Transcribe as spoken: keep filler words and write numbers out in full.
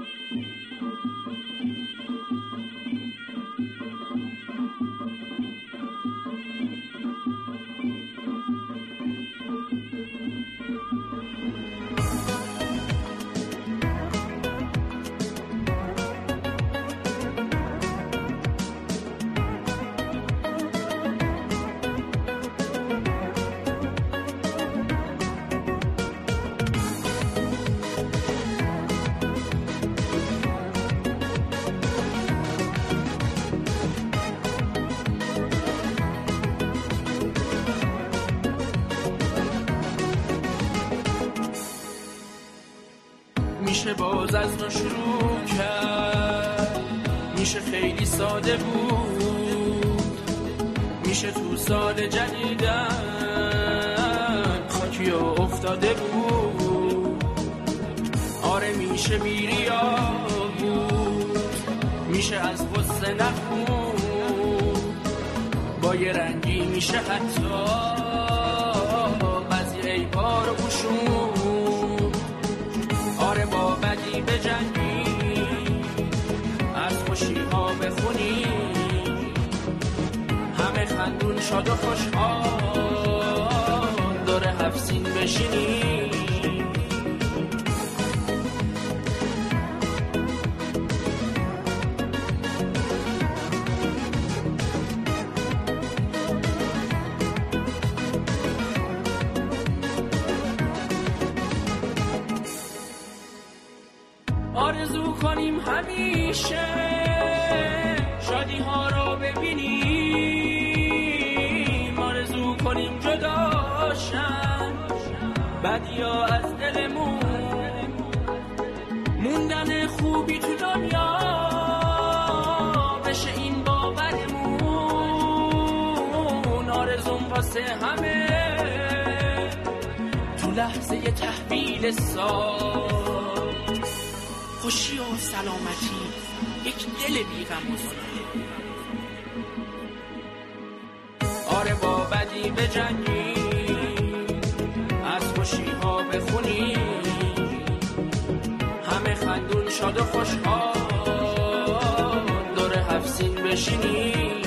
میشه باز از نو شروع کرد، میشه خیلی ساده بود، میشه تو سال جدیدن خاکی و افتاده بود. آره میشه بیریا بود، میشه از غصه نخون، با یه رنگی میشه حتی بعضی عیبا رو پوشون. آره با بدی بجنگی، از خوشی ها بخونی، همه خندون شاد و خوشحال دور هفسین بشینی. آرزو کنیم همیشه شادی ها رو ببینیم، آرزو کنیم جداشن بدیا از دلمون، موندن خوبی تو دنیا بشه این باورمون. آرزوم واسه همه تو لحظه تحویل سال، خوشی و سلامتی، یک دل بی‌غم و زنده. آره با بدی بجنگی، از خوشی ها بخونی، همه خندون شاد و خوشحال دور هفسین بشینی.